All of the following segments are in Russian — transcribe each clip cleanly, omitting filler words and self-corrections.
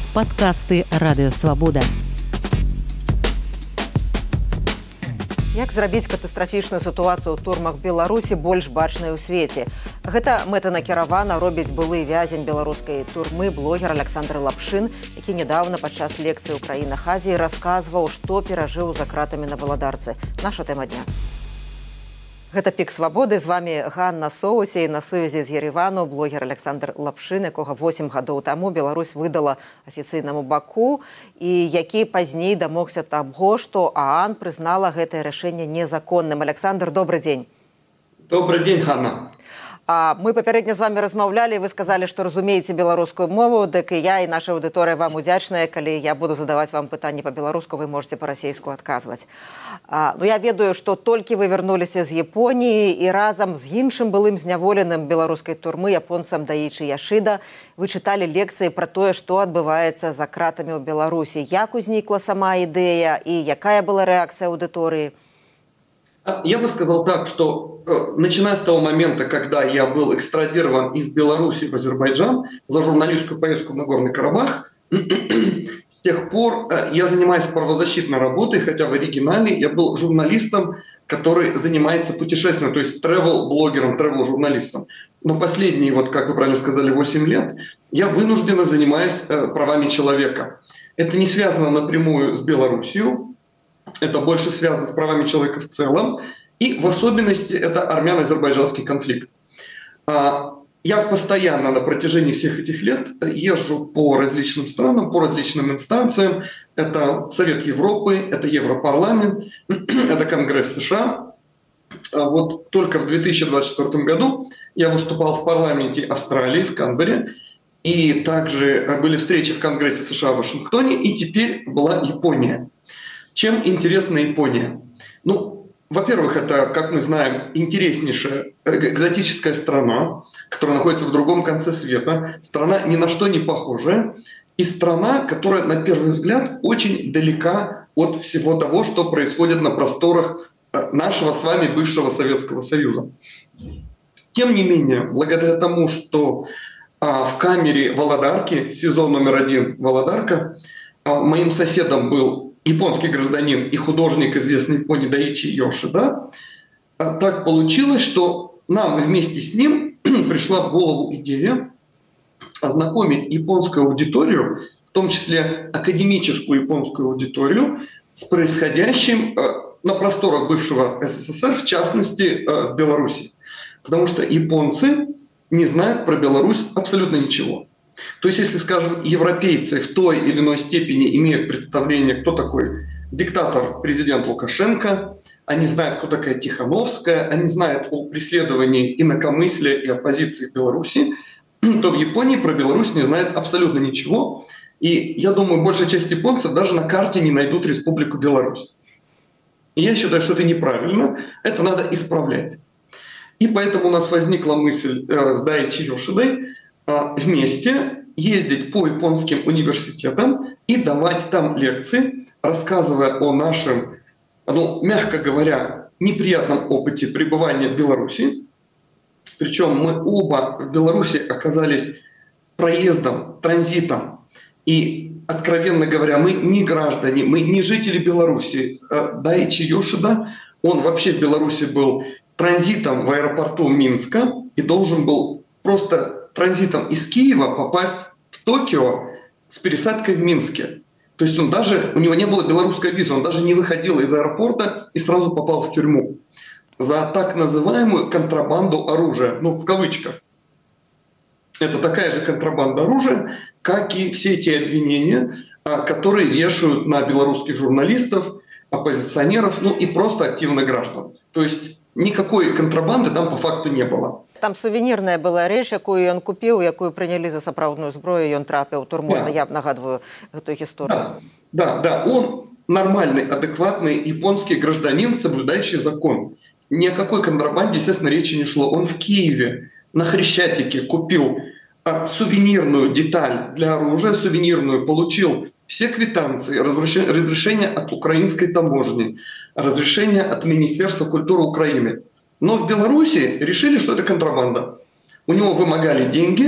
Падкасты Радыёвабода. Як зрабіць катастрафічную сітуацыю ў турмах Беларусі больш бачнай у свеце? Гэта мэтанакіравана робіць былы вязень беларускай турмы блогер Александр Лапшин, які нядаўна падчас лекцыі ў краінах Азіі расказваў, што перажыў за кратамі на Валадарцы. Наша тэма дня. Гэта «Пік свабоды». З вами Ганна Соуся, і на сувязі з Еревану блогер Александр Лапшин, якога 8 гадоў таму Беларусь выдала афіцыйнаму Баку, і які пазней дамогся таго, што ААН прызнала гэтае рашэнне незаконным. Александр, добрый дзень. Добрый день, Ганна. Мы папярэдне з вами размаўлялі, вы сказалі, што разумееце беларускую мову, дык і я, і наша аўдыторыя вам удзячная. Калі я буду задаваць вам пытанні па-беларуску, вы можете па-расейску адказваць. Я ведаю, што толькі вы вярнуліся з Японіі, і разам з іншым былым зняволеным беларускай турмы японцам Даічы Яшыда вы чыталі лекцыі пра тое, што адбываецца за кратамі ў Беларусі. Як узнікла сама ідэя і якая была рэакцыя аўдыторыі? Я бы сказал так, что начиная с того момента, когда я был экстрадирован из Беларуси в Азербайджан за журналистскую поездку в Нагорный Карабах, с тех пор я занимаюсь правозащитной работой, хотя в оригинале я был журналистом, который занимается путешествием, то есть travel-блогером, travel-журналистом. Но последние, как вы правильно сказали, 8 лет я вынужденно занимаюсь правами человека. Это не связано напрямую с Беларусью, это больше связано с правами человека в целом, и в особенности это армяно-азербайджанский конфликт. Я постоянно на протяжении всех этих лет езжу по различным странам, по различным инстанциям. Это Совет Европы, это Европарламент, это Конгресс США. Только в 2024 году я выступал в парламенте Австралии, в Канберре, и также были встречи в Конгрессе США в Вашингтоне, и теперь была Япония. Чем интересна Япония? Во-первых, это, как мы знаем, интереснейшая экзотическая страна, которая находится в другом конце света, страна ни на что не похожая, и страна, которая, на первый взгляд, очень далека от всего того, что происходит на просторах нашего с вами бывшего Советского Союза. Тем не менее, благодаря тому, что в камере Валадарки, сезон номер 1 Валадарка, моим соседом был японский гражданин и художник, известный в Японии Даичи Яшида, так получилось, что нам вместе с ним пришла в голову идея ознакомить японскую аудиторию, в том числе академическую японскую аудиторию, с происходящим на просторах бывшего СССР, в частности в Беларуси. Потому что японцы не знают про Беларусь абсолютно ничего. То есть, если, скажем, европейцы в той или иной степени имеют представление, кто такой диктатор, президент Лукашенко, они знают, кто такая Тихановская, они знают о преследовании инакомыслия и оппозиции в Беларуси, то в Японии про Беларусь не знают абсолютно ничего. И я думаю, большая часть японцев даже на карте не найдут Республику Беларусь. И я считаю, что это неправильно, это надо исправлять. И поэтому у нас возникла мысль с Даичи Яшидой вместе ездить по японским университетам и давать там лекции, рассказывая о нашем, мягко говоря, неприятном опыте пребывания в Беларуси. Причем мы оба в Беларуси оказались проездом, транзитом. И, откровенно говоря, мы не граждане, мы не жители Беларуси. Даичи Яшида, он вообще в Беларуси был транзитом в аэропорту Минска и должен был просто транзитом из Киева попасть в Токио с пересадкой в Минске. То есть у него не было белорусской визы, он даже не выходил из аэропорта и сразу попал в тюрьму за так называемую контрабанду оружия, в кавычках. Это такая же контрабанда оружия, как и все те обвинения, которые вешают на белорусских журналистов, оппозиционеров, и просто активных граждан. То есть никакой контрабанды там по факту не было. Там сувенірная была рэч, якую ён купіў, якую прынялі за сапраўдную зброю, ён трапіў у турму. Да. Я нагадываю эту историю. Да. Он нормальный, адекватный японский гражданин, соблюдающий закон. Ни о какой контрабанде, естественно, речи не шло. Он в Киеве на Хрещатике купил сувенирную деталь для оружия, получил все квитанции, разрешение от украинской таможни, разрешение от Министерства культуры Украины. Но в Беларуси решили, что это контрабанда. У него вымогали деньги,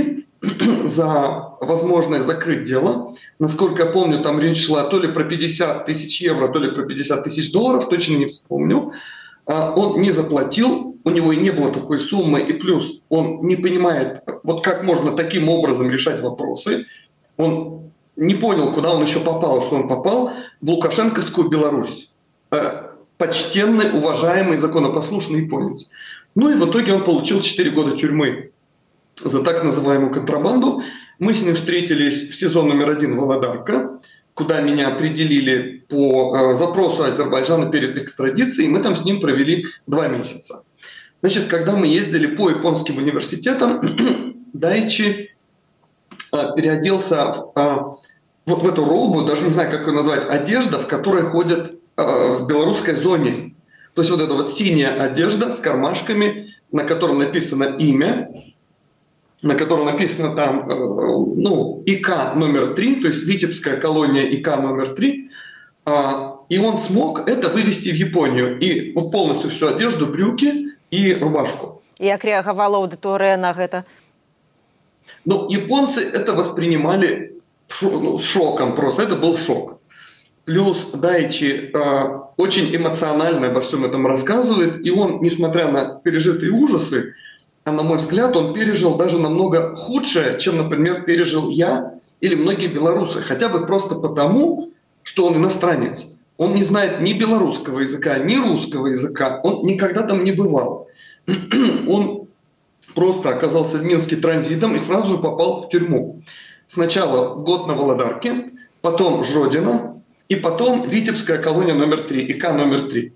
за возможность закрыть дело. Насколько я помню, там речь шла то ли про 50 тысяч евро, то ли про 50 тысяч долларов, точно не вспомню. Он не заплатил, у него и не было такой суммы, и плюс он не понимает, вот как можно таким образом решать вопросы. Он не понял, куда он еще попал, что он попал в лукашенковскую Беларусь. Почтенный, уважаемый, законопослушный японец. Ну и в итоге он получил 4 года тюрьмы за так называемую контрабанду. Мы с ним встретились в сезон номер 1 Володарка, куда меня определили по запросу Азербайджана перед экстрадицией. Мы там с ним провели 2 месяца. Значит, когда мы ездили по японским университетам, Дайчи переоделся вот в эту робу, даже не знаю, как ее назвать, одежда, в которой ходят в белорусской зоне. То есть вот эта вот синяя одежда с кармашками, на котором написано имя, на котором написано там, ИК номер 3, то есть Витебская колония ИК номер 3, и он смог это вывести в Японию. И вот полностью всю одежду, брюки и рубашку. И как реагировала аудитория на это? Ну, японцы это воспринимали шоком просто, это был шок. Плюс Дайчи очень эмоционально обо всем этом рассказывает, и он, несмотря на пережитые ужасы, на мой взгляд, он пережил даже намного худшее, чем, например, пережил я или многие белорусы. Хотя бы просто потому, что он иностранец. Он не знает ни белорусского языка, ни русского языка. Он никогда там не бывал. Он просто оказался в Минске транзитом и сразу же попал в тюрьму. Сначала год на Володарке, потом Жодино, и потом Витебская колония номер 3, ИК номер 3.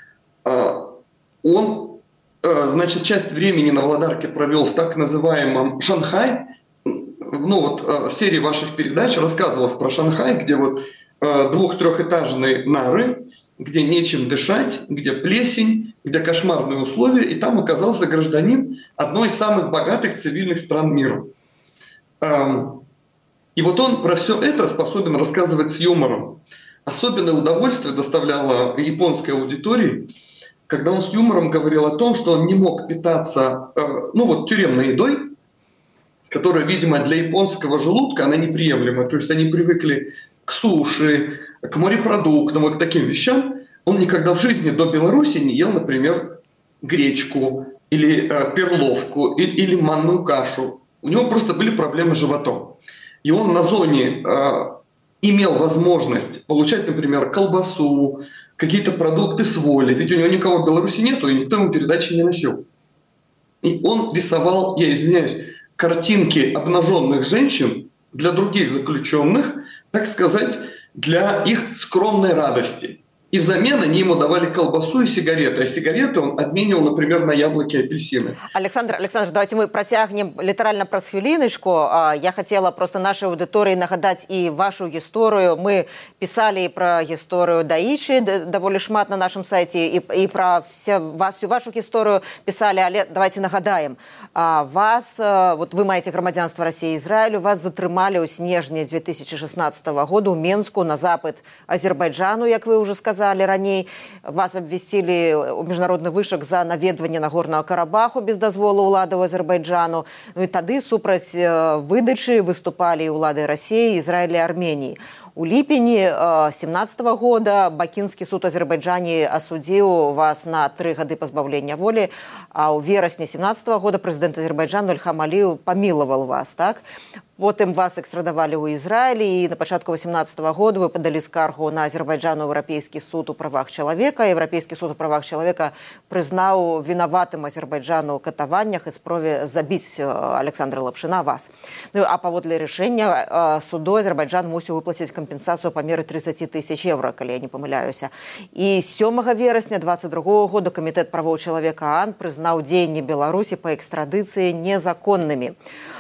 Он, значит, часть времени на Володарке провел в так называемом Шанхай. В серии ваших передач рассказывалось про Шанхай, где вот 2-3-этажные нары, где нечем дышать, где плесень, где кошмарные условия, и там оказался гражданин одной из самых богатых цивильных стран мира. И вот он про все это способен рассказывать с юмором. Особенное удовольствие доставляло японской аудитории, когда он с юмором говорил о том, что он не мог питаться тюремной едой, которая, видимо, для японского желудка она неприемлема. То есть они привыкли к суши, к морепродуктам, вот к таким вещам. Он никогда в жизни до Беларуси не ел, например, гречку или перловку или манную кашу. У него просто были проблемы с животом. И он на зоне имел возможность получать, например, колбасу, какие-то продукты с воли. Ведь у него никого в Беларуси нету, и никто ему передачи не носил. И он рисовал, я извиняюсь, картинки обнаженных женщин для других заключенных, так сказать, для их скромной радости. И взамен они ему давали колбасу и сигареты. А сигареты он обменивал, например, на яблоки и апельсины. Александр, давайте мы протягнем литерально праз хвилиночку. Я хотела просто нашей аудитории нагадать и вашу историю. Мы писали про историю Даичи довольно шмат на нашем сайте, и про всю вашу историю писали. Але давайте нагадаем. Вас, вот вы маете громадянство России и Израилю, вас затрымали у снежня 2016 года у Менску на запад Азербайджану, как вы уже сказали раней. Вас абвясцілі ў міжнародны вышак за наведванне Нагорнага Карабаху без дазволу ўладаў Азербайджану. Ну і тады супраць выдачы выступалі і ўлады Расіі, Ізраіля і Арменіі. У ліпені 2017 года Бакінскі суд Азербайджані асудзіў вас на 3 гады пазбаўлення волі, а ў верасні 2017 года прэзідэнт Азербайджану Ильхам Алиев памілаваў вас, так? Потым вас экстрадавалі ў Ізраілі, і на пачатку 2018 года вы падалі скаргу на Азербайджан у Еўрапейскі суд у правах чалавека. Еўрапейскі суд у правах чалавека прызнаў вінаватым Азербайджану ў катаваннях і спробе забіць Александра Лапшына вас. Ну, а паводле рашэння суду Азербайджан мусіў выплаціць кампенсацыю па меры 30 тысяч евро, калі я не памыляюся. І 7 верасня 2022 года Камітэт правоў чалавека ААН прызнаў дзеянні Беларусі па экстрадыцыі незаконнымі.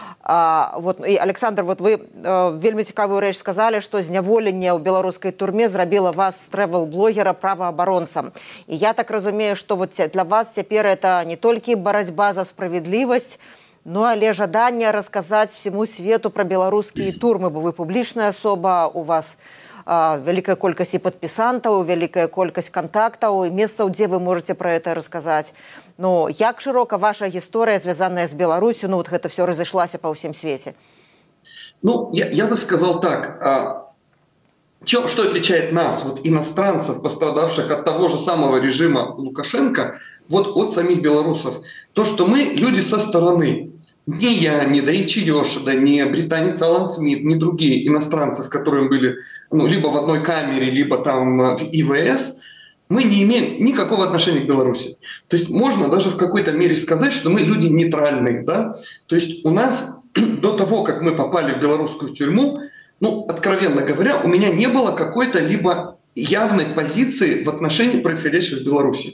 И, Александр, вот вы вельмі цікавую рэч сказали, что зняволенне ў беларускай турме зрабіла вас трэвел-блогера праваабаронцам. И я так разумею, что вот для вас цяпер это не толькі барацьба за справедливость, но але жаданне рассказать всему свету про беларускія турмы, бо вы публічная асоба, у вас вялікая колькасць і падпісантаў, вялікая колькасць кантактаў і месцаў, дзе вы можаце пра гэта расказаць. Ну, як шырока ваша гісторыя, звязаная з Беларусю, ну, вот гэта все разышлася па ўсім свеце? Ну, я бы сказал так. Что отличает нас, вот иностранцев, пострадавших от того же самого режима Лукашенко, вот от самих белорусов? То, что мы люди со стороны. Ни я, ни Даичи Йошида, ни британец Алан Смит, ни другие иностранцы, с которыми были либо в одной камере, либо там в ИВС, мы не имеем никакого отношения к Беларуси. То есть можно даже в какой-то мере сказать, что мы люди нейтральные. Да? То есть у нас до того, как мы попали в белорусскую тюрьму, ну, откровенно говоря, у меня не было какой-то либо явной позиции в отношении происходящего в Беларуси.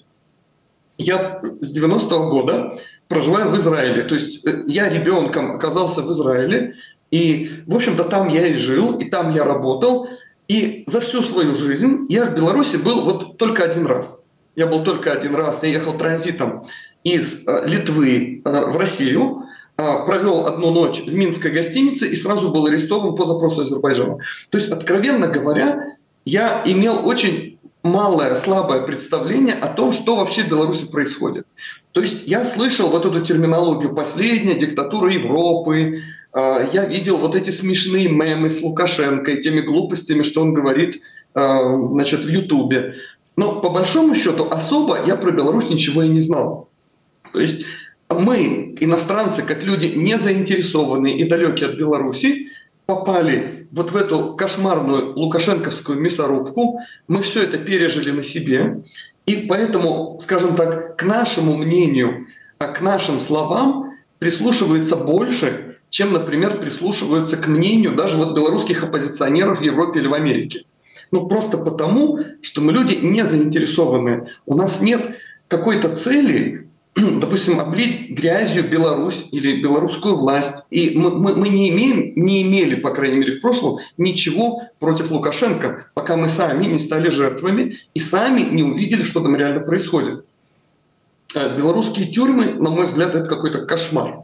Я с 90-го года проживаю в Израиле. То есть я ребенком оказался в Израиле, и, в общем-то, там я и жил, и там я работал. И за всю свою жизнь я в Беларуси был вот только один раз. Я был только один раз. Я ехал транзитом из Литвы в Россию, провел одну ночь в минской гостинице и сразу был арестован по запросу Азербайджана. То есть, откровенно говоря, я имел очень малое, слабое представление о том, что вообще в Беларуси происходит. То есть я слышал вот эту терминологию «последняя диктатура Европы», я видел вот эти смешные мемы с Лукашенко и теми глупостями, что он говорит, значит, в Ютубе. Но по большому счету особо я про Беларусь ничего и не знал. То есть мы, иностранцы, как люди не заинтересованные и далекие от Беларуси, попали вот в эту кошмарную лукашенковскую мясорубку, мы все это пережили на себе, и поэтому, скажем так, к нашему мнению, к нашим словам прислушивается больше, чем, например, прислушиваются к мнению даже вот белорусских оппозиционеров в Европе или в Америке. Ну просто потому, что мы люди не заинтересованные. У нас нет какой-то цели, допустим, облить грязью Беларусь или белорусскую власть. И мы не имели, по крайней мере, в прошлом, ничего против Лукашенко, пока мы сами не стали жертвами и сами не увидели, что там реально происходит. Белорусские тюрьмы, на мой взгляд, это какой-то кошмар.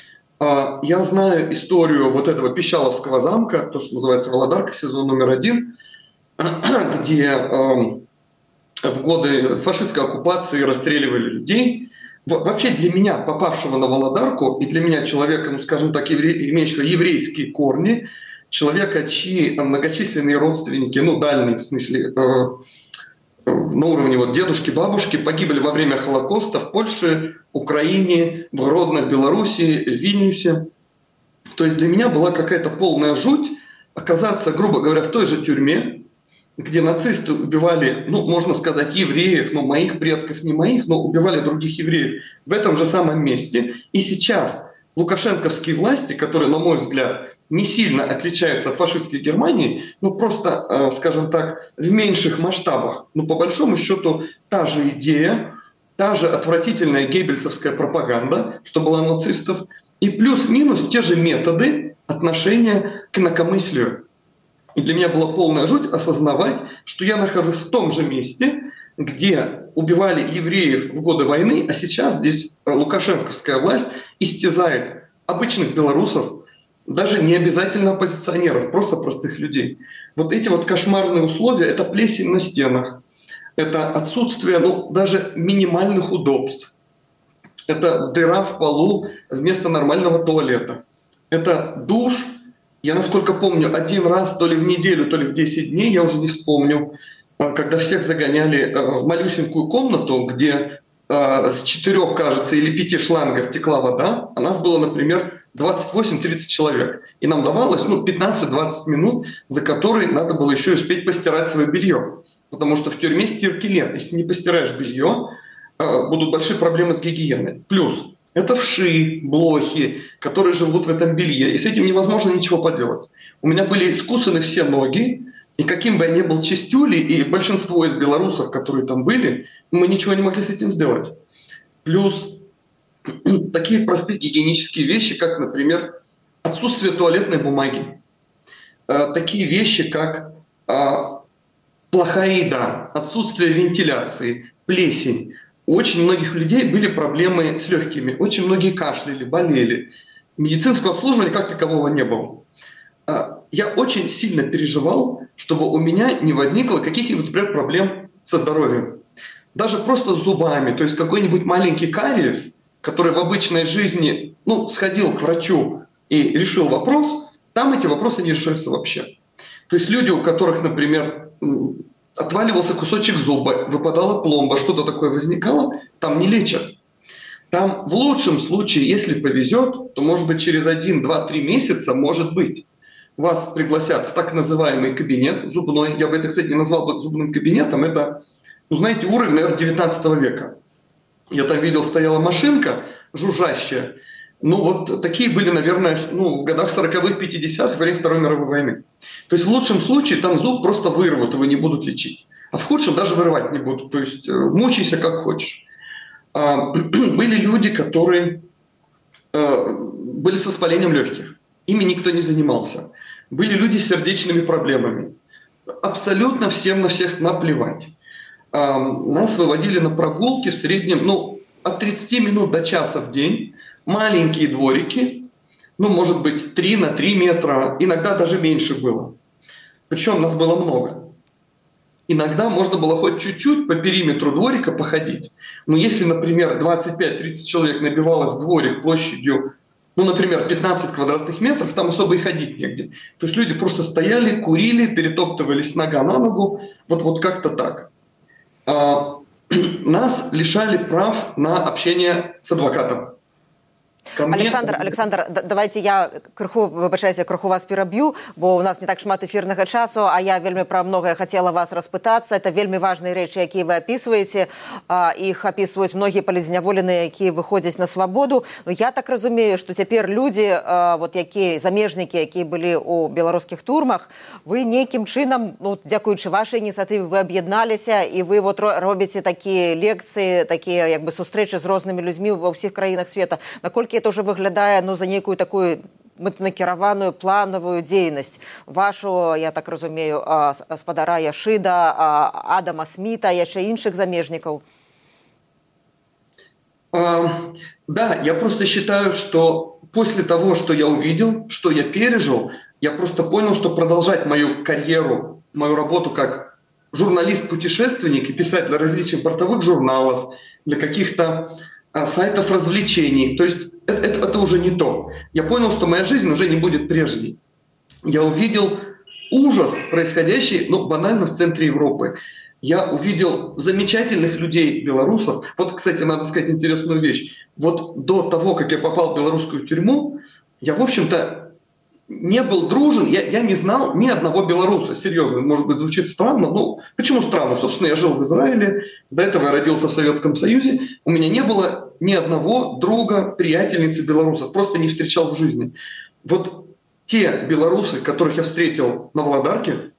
Я знаю историю вот этого Пищаловского замка, то, что называется Володарка, сезон номер 1, где в годы фашистской оккупации расстреливали людей. Вообще для меня, попавшего на Володарку, и для меня человека, ну скажем так, имеющего еврейские корни, человека, чьи многочисленные родственники, ну дальние, в смысле, на уровне вот дедушки, бабушки, погибли во время Холокоста в Польше, Украине, в Гродно, в Беларуси, в Вильнюсе. То есть для меня была какая-то полная жуть оказаться, грубо говоря, в той же тюрьме, где нацисты убивали, ну, можно сказать, евреев, но моих предков, не моих, но убивали других евреев в этом же самом месте. И сейчас лукашенковские власти, которые, на мой взгляд, не сильно отличаются от фашистской Германии, ну, просто, скажем так, в меньших масштабах. Но по большому счету та же идея, та же отвратительная геббельсовская пропаганда, что была у нацистов, и плюс-минус те же методы отношения к инакомыслию. И для меня была полная жуть осознавать, что я нахожусь в том же месте, где убивали евреев в годы войны, а сейчас здесь лукашенковская власть истязает обычных белорусов, даже не обязательно оппозиционеров, просто простых людей. Вот эти вот кошмарные условия – это плесень на стенах, это отсутствие, ну, даже минимальных удобств, это дыра в полу вместо нормального туалета, это душ. Я, насколько помню, один раз, то ли в неделю, то ли в 10 дней, я уже не вспомню, когда всех загоняли в малюсенькую комнату, где с 4, кажется, или 5 шлангов текла вода, а нас было, например, 28-30 человек. И нам давалось 15-20 минут, за которые надо было еще успеть постирать свое белье. Потому что в тюрьме стирки нет. Если не постираешь белье, будут большие проблемы с гигиеной. Плюс это вши, блохи, которые живут в этом белье. И с этим невозможно ничего поделать. У меня были искусаны все ноги, и каким бы я ни был чистюлей, и большинство из белорусов, которые там были, мы ничего не могли с этим сделать. Плюс такие простые гигиенические вещи, как, например, отсутствие туалетной бумаги. Такие вещи, как плохая еда, отсутствие вентиляции, плесень. У очень многих людей были проблемы с легкими, очень многие кашляли, болели. Медицинского обслуживания как такового не было. Я очень сильно переживал чтобы у меня не возникло каких-нибудь, например, проблем со здоровьем. Даже просто с зубами. То есть какой-нибудь маленький кариес, который в обычной жизни, сходил к врачу и решил вопрос, там эти вопросы не решаются вообще. То есть люди, у которых, например, отваливался кусочек зуба, выпадала пломба, что-то такое возникало, там не лечат. Там в лучшем случае, если повезет, то, может быть, через 1, 2, 3 месяца, может быть, вас пригласят в так называемый кабинет зубной. Я бы это, кстати, не назвал бы зубным кабинетом. Это, знаете, уровень, наверное, 19 века. Я там видел, стояла машинка жужжащая. Вот такие были, наверное, в годах 40-х, 50-х, во время Второй мировой войны. То есть в лучшем случае там зуб просто вырвут, его не будут лечить. А в худшем даже вырывать не будут. То есть мучайся как хочешь. Были люди, которые были с воспалением легких. Ими никто не занимался. Были люди с сердечными проблемами. Абсолютно всем на всех наплевать. Нас выводили на прогулки в среднем от 30 минут до часа в день. Маленькие дворики, может быть, 3 на 3 метра, иногда даже меньше было. Причем нас было много. Иногда можно было хоть чуть-чуть по периметру дворика походить. Но если, например, 25-30 человек набивалось в дворик площадью, например, 15 квадратных метров, там особо и ходить негде. То есть люди просто стояли, курили, перетоптывались нога на ногу, вот как-то так. Нас лишали прав на общение с адвокатом. Александр, давайте я крыху вас пераб'ю, бо у нас не так шмат эфірнага часу, а я вельмі пра многае хотела вас распытацца. Это вельмі важныя рэчы, якія вы апісваеце. Іх апісваюць многія палізняволеныя, якія выходзяць на свабоду. Но я так разумею, што цяпер людзі, якія замежнікі, якія былі ў беларускіх турмах, вы нейкім чынам, дзякуючы вашай ініцыятыве, вы аб'ядналіся і вы робіце такія лекцыі, такія як бы сустрэчы з рознымі людзьмі ва ўсіх краінах света. Наколькі это уже выглядае за некую такую мэтанакіраваную планавую дзейнасць вашу, я так разумею, спадара Яшыда, Адама Сміта, яшчэ іншых замежнікаў? Да, я просто считаю, что после того, что я увидел, что я пережил, я просто понял, что продолжать мою карьеру, мою работу как журналист-путешественник и писать для различных бортовых журналов, для каких-то сайтов развлечений. То есть это уже не то. Я понял, что моя жизнь уже не будет прежней. Я увидел ужас, происходящий, банально в центре Европы. Я увидел замечательных людей, белорусов. Вот, кстати, надо сказать интересную вещь. Вот до того, как я попал в белорусскую тюрьму, я, в общем-то, не был дружен, я не знал ни одного белоруса, серьезно, может быть, звучит странно, почему странно? Собственно, я жил в Израиле, до этого я родился в Советском Союзе, у меня не было ни одного друга, приятельницы белорусов, просто не встречал в жизни. Вот те белорусы, которых я встретил на Володарке,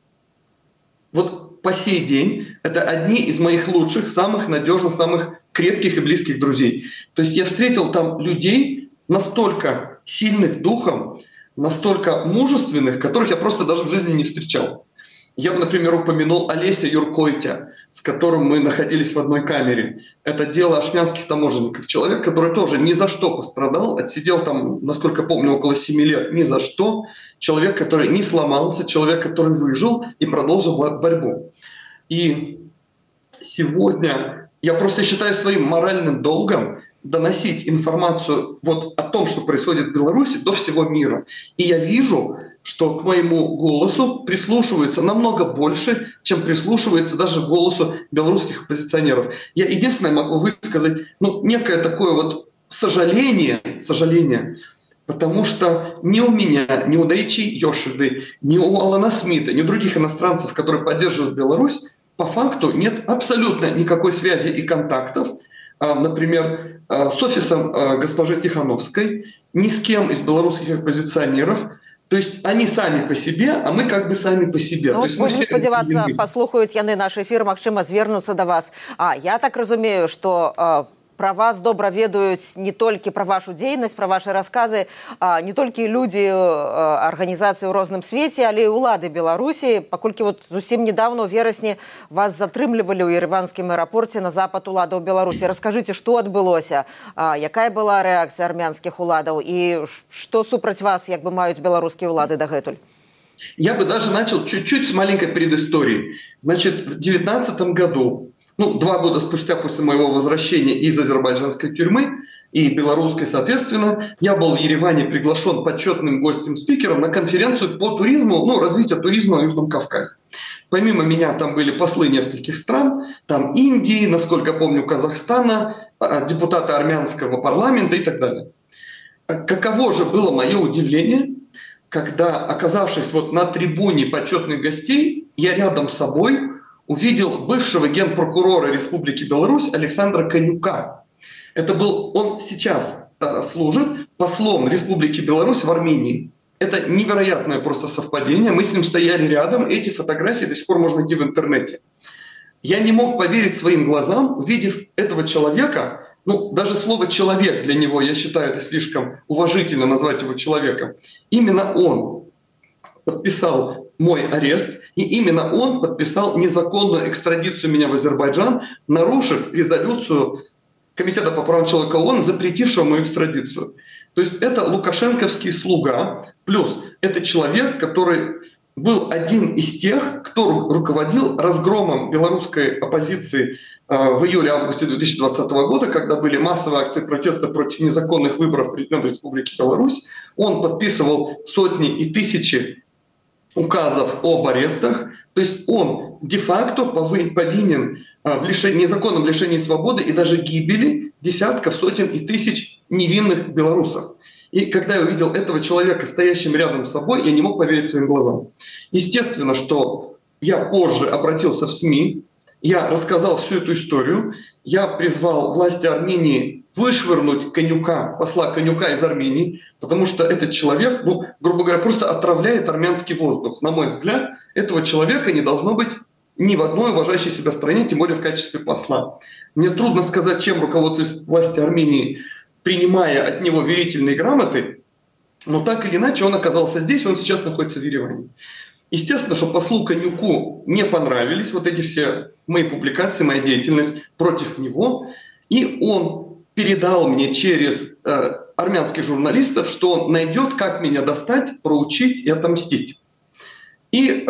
вот по сей день это одни из моих лучших, самых надежных, самых крепких и близких друзей. То есть я встретил там людей настолько сильных духом, настолько мужественных, которых я просто даже в жизни не встречал. Я бы, например, упомянул Олеся Юркойтя, с которым мы находились в одной камере. Это дело ашмянских таможенников. Человек, который тоже ни за что пострадал, отсидел там, насколько помню, около 7 лет, ни за что. Человек, который не сломался, человек, который выжил и продолжил борьбу. И сегодня я просто считаю своим моральным долгом доносить информацию о том, что происходит в Беларуси, до всего мира. И я вижу, что к моему голосу прислушивается намного больше, чем прислушивается даже к голосу белорусских оппозиционеров. Я единственное могу высказать некое такое сожаление, потому что ни у меня, ни у Даичи Йошиды, ни у Алана Смита, ни у других иностранцев, которые поддерживают Беларусь, по факту нет абсолютно никакой связи и контактов, например, с офисом госпожи Тихановской, ни с кем из белорусских оппозиционеров. То есть они сами по себе, а мы как бы сами по себе. Будем сподіватися, послухають яны наш эфир, магчыма, звернуцца да вас. Я так разумею, что про вас добра ведаюць не толькі пра вашу дзейнасць, пра вашы расказы, не толькі людзі арганізацыі ў розным свеце, але і ўлады Беларусі, паколькі зусім недавно ў верасні вас затрымлівалі ў ереванскім аэрапорце на запад уладаў Беларусі. Раскажыце, што адбылося, якая была рэакцыя армянскіх уладаў і што супраць вас як бы маюць беларускія ўлады дагэтуль? Я бы даже начал чуть-чуть с маленькой предыстории. Значит, в 2019 году, 2 года спустя после моего возвращения из азербайджанской тюрьмы и белорусской, соответственно, я был в Ереване приглашен почетным гостем-спикером на конференцию по туризму, развитию туризма на Южном Кавказе. Помимо меня там были послы нескольких стран, там Индии, насколько помню, Казахстана, депутаты армянского парламента и так далее. Каково же было мое удивление, когда, оказавшись на трибуне почетных гостей, я рядом с собой увидел бывшего генпрокурора Республики Беларусь Александра Конюка. Он сейчас служит послом Республики Беларусь в Армении. Это невероятное просто совпадение. Мы с ним стояли рядом, эти фотографии до сих пор можно найти в интернете. Я не мог поверить своим глазам, увидев этого человека. Даже слово «человек» для него, я считаю, это слишком уважительно назвать его человеком. Именно он подписал мой арест, и именно он подписал незаконную экстрадицию меня в Азербайджан, нарушив резолюцию Комитета по правам человека ООН, запретившего мою экстрадицию. То есть это лукашенковский слуга, плюс это человек, который был один из тех, кто руководил разгромом белорусской оппозиции в июле-августе 2020 года, когда были массовые акции протеста против незаконных выборов президента Республики Беларусь. Он подписывал сотни и тысячи указов об арестах. То есть он де-факто повинен в незаконном лишении свободы и даже гибели десятков, сотен и тысяч невинных белорусов. И когда я увидел этого человека, стоящим рядом с собой, я не мог поверить своим глазам. Естественно, что я позже обратился в СМИ, я рассказал всю эту историю, я призвал власти Армении вышвырнуть Конюка, посла Конюка из Армении, потому что этот человек, грубо говоря, просто отравляет армянский воздух. На мой взгляд, этого человека не должно быть ни в одной уважающей себя стране, тем более в качестве посла. Мне трудно сказать, чем руководствуется власти Армении, принимая от него верительные грамоты, но так или иначе он оказался здесь, он сейчас находится в Ереване. Естественно, что послу Конюку не понравились эти все мои публикации, моя деятельность против него, и он передал мне через армянских журналистов, что он найдет, как меня достать, проучить и отомстить. И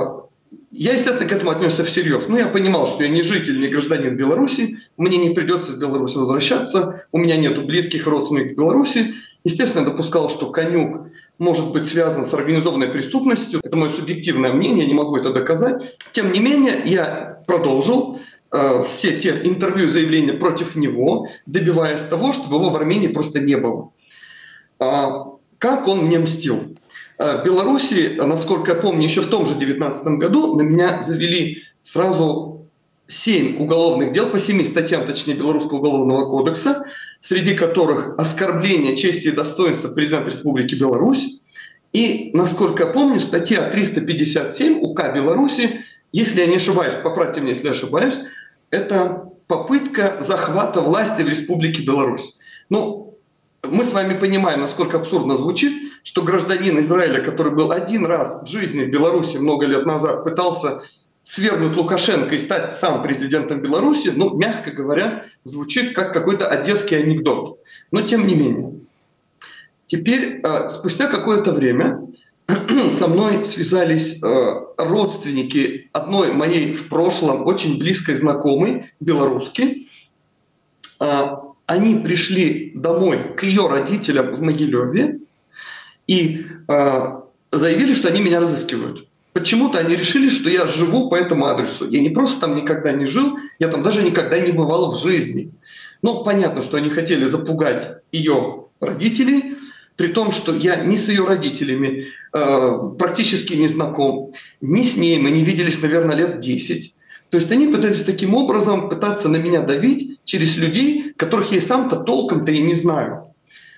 я, естественно, к этому отнесся всерьез. Я понимал, что я не житель, не гражданин Беларуси, мне не придется в Беларусь возвращаться, у меня нет близких родственников в Беларуси. Естественно, я допускал, что Конюк может быть связан с организованной преступностью. Это мое субъективное мнение, я не могу это доказать. Тем не менее, я продолжил все те интервью и заявления против него, добиваясь того, чтобы его в Армении просто не было. Как он мне мстил? В Беларуси, насколько я помню, еще в том же 2019 году на меня завели сразу 7 уголовных дел по 7 статьям, точнее, Белорусского уголовного кодекса, среди которых оскорбление чести и достоинства президента Республики Беларусь. И, насколько я помню, статья 357 УК Беларуси, если я не ошибаюсь, поправьте меня, если я ошибаюсь, это попытка захвата власти в Республике Беларусь. Мы с вами понимаем, насколько абсурдно звучит, что гражданин Израиля, который был один раз в жизни в Беларуси много лет назад, пытался свергнуть Лукашенко и стать сам президентом Беларуси, мягко говоря, звучит как какой-то одесский анекдот. Но тем не менее. Теперь, спустя какое-то время, со мной связались родственники одной моей в прошлом очень близкой знакомой, белорусски. Они пришли домой к ее родителям в Могилеве и заявили, что они меня разыскивают. Почему-то они решили, что я живу по этому адресу. Я не просто там никогда не жил, я там даже никогда не бывал в жизни. Понятно, что они хотели запугать ее родителей, при том, что я ни с ее родителями практически не знаком, ни с ней мы не виделись, наверное, лет 10. То есть они пытались таким образом пытаться на меня давить через людей, которых я и сам-то толком-то и не знаю.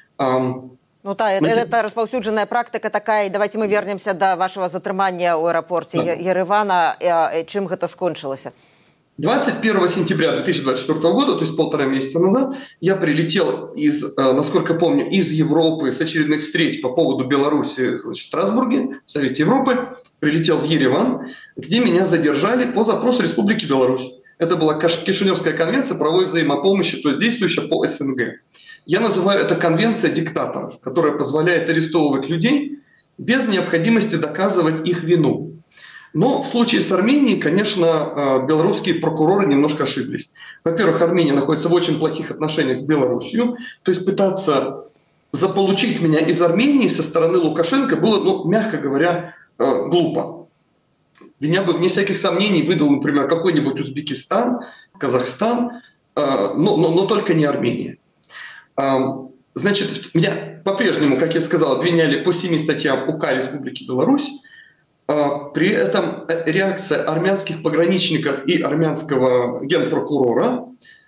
Это распаўсюджаная практика такая. Давайте мы вернемся до вашего затрымання ў аэропорте Еревана. Чем это скончилось? 21 сентября 2024 года, то есть 1,5 месяца назад, я прилетел, насколько помню, из Европы с очередных встреч по поводу Беларуси в Страсбурге, в Совете Европы, прилетел в Ереван, где меня задержали по запросу Республики Беларусь. Это была Кишиневская конвенция правовой взаимопомощи, то есть действующая по СНГ. Я называю это конвенция диктаторов, которая позволяет арестовывать людей без необходимости доказывать их вину. Но в случае с Арменией, конечно, белорусские прокуроры немножко ошиблись. Во-первых, Армения находится в очень плохих отношениях с Беларусью, то есть пытаться заполучить меня из Армении со стороны Лукашенко было, мягко говоря, глупо. Меня бы, вне всяких сомнений, выдал, например, какой-нибудь Узбекистан, Казахстан, но только не Армения. Значит, меня по-прежнему, как я сказал, обвиняли по 7 статьям УК Республики Беларусь. При этом реакция армянских пограничников и армянского генпрокурора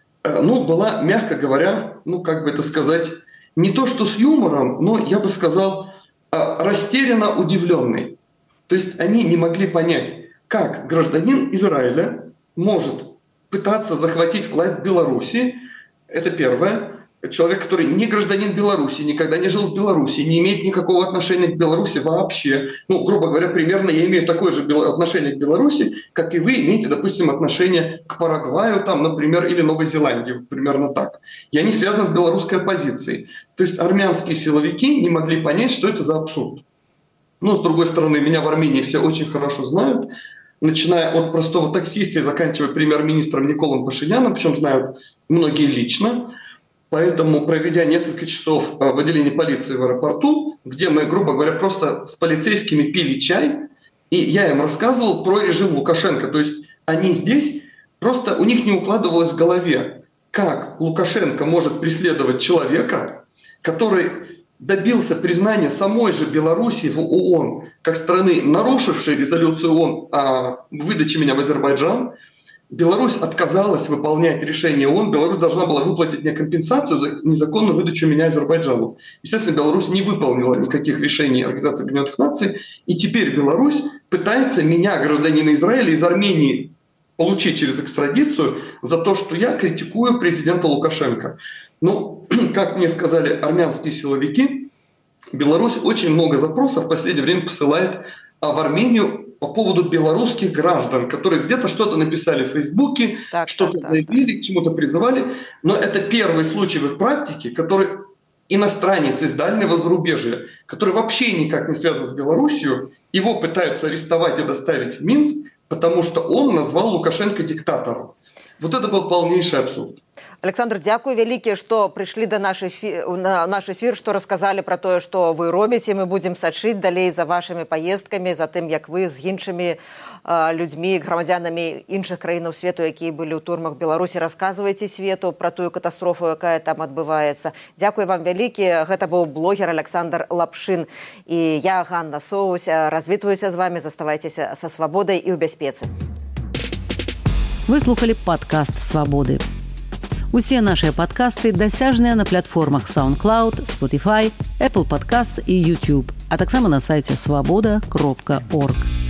была, мягко говоря, как бы это сказать, не то что с юмором, но, я бы сказал, растерянно удивленный. То есть они не могли понять, как гражданин Израиля может пытаться захватить власть в Беларуси. Это первое. Человек, который не гражданин Беларуси, никогда не жил в Беларуси, не имеет никакого отношения к Беларуси вообще. Грубо говоря, примерно я имею такое же отношение к Беларуси, как и вы имеете, допустим, отношение к Парагваю, например, или Новой Зеландии, примерно так. Я не связан с белорусской оппозицией. То есть армянские силовики не могли понять, что это за абсурд. С другой стороны, меня в Армении все очень хорошо знают, начиная от простого таксиста и заканчивая премьер-министром Николом Пашиняном, причем знают многие лично. Поэтому, проведя несколько часов в отделении полиции в аэропорту, где мы, грубо говоря, просто с полицейскими пили чай, и я им рассказывал про режим Лукашенко. То есть они здесь, просто у них не укладывалось в голове, как Лукашенко может преследовать человека, который добился признания самой же Беларуси в ООН как страны, нарушившей резолюцию ООН о выдаче меня в Азербайджан. Беларусь отказалась выполнять решение ООН. Беларусь должна была выплатить мне компенсацию за незаконную выдачу меня Азербайджану. Естественно, Беларусь не выполнила никаких решений Организации Объединенных Наций. И теперь Беларусь пытается меня, гражданина Израиля, из Армении получить через экстрадицию за то, что я критикую президента Лукашенко. Как мне сказали армянские силовики, Беларусь очень много запросов в последнее время посылает в Армению по поводу белорусских граждан, которые где-то что-то написали в Фейсбуке, что-то заявили, к чему-то призывали. Но это первый случай в их практике, который иностранец из дальнего зарубежья, который вообще никак не связан с Беларусью, его пытаются арестовать и доставить в Минск, потому что он назвал Лукашенко диктатором. Вот это был полнейший абсурд. Александр, дзякуй вялікі, што прыйшлі на наш эфір, што расказалі пра тое, што вы робіце. Мы будзем сачыць далей за вашымі паездкамі, за тым, як вы з іншымі людзьмі, грамадзянамі іншых краінаў свету, якія былі ў турмах Беларусі, расказваеце свету пра тую катастрофу, якая там адбываецца. Дзякуй вам вялікі. Гэта быў блогер Александр Лапшин. І я, Ганна Соусь, развітваюся з вами. Заставайцеся са свабодай і ў бяспецы. Вы слухали падкаст «Свабоды». Усе нашыя падкасты дасяжныя на платформах SoundCloud, Spotify, Apple Podcasts і YouTube, а таксама на сайце swaboda.org.